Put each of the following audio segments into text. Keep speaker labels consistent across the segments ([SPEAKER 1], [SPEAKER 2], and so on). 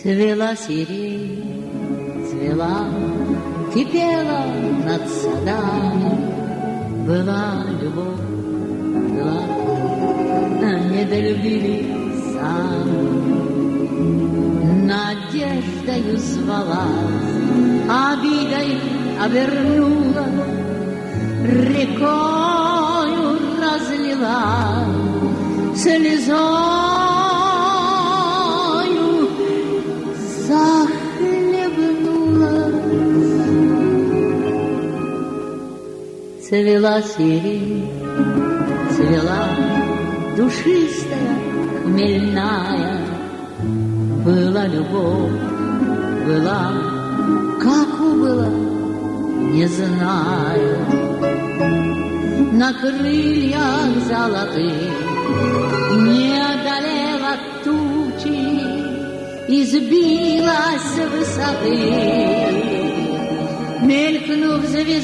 [SPEAKER 1] Цвела сирень, цвела, кипела над садами. Была любовь, была, недолюбили сами. Надеждою звалась, обидой обернула, рекою разлила, слезою захлебнулась. Цвела сирень, цвела душистая, хмельная. Была любовь, была, как убыла, не знаю. На крыльях золотых не одолела тучи и сбилась с высоты, мелькнув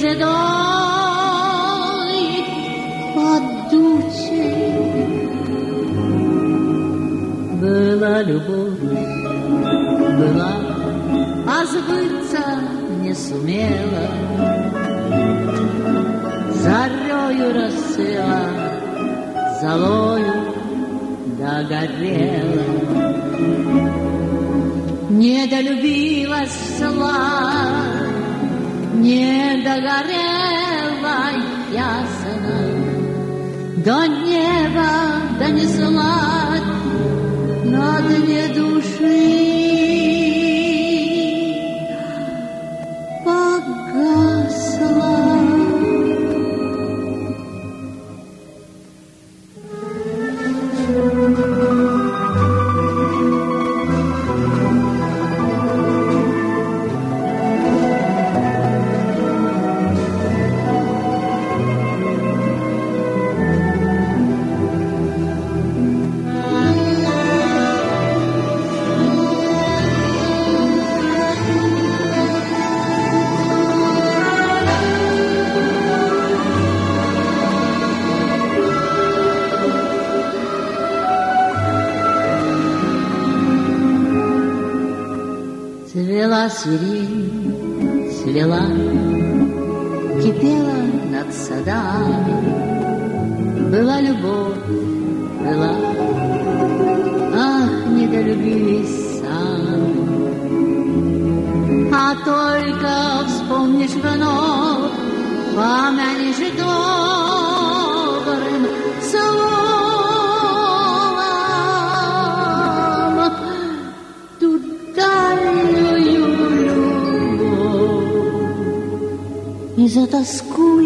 [SPEAKER 1] звездой под тучей. Была любовь, была, а сбыться не сумела. Зарёю расцвела, золою догорела. Недолюбилась славь, не догорела ясно, до неба донеслась на дне души. Погасла. Цвела сирень, цвела, кипела над садами. Была любовь, была, ах, недолюбились сами. А только вспомнишь вновь, помянешь добрым словом ту дальнюю любовь, и затоскуешь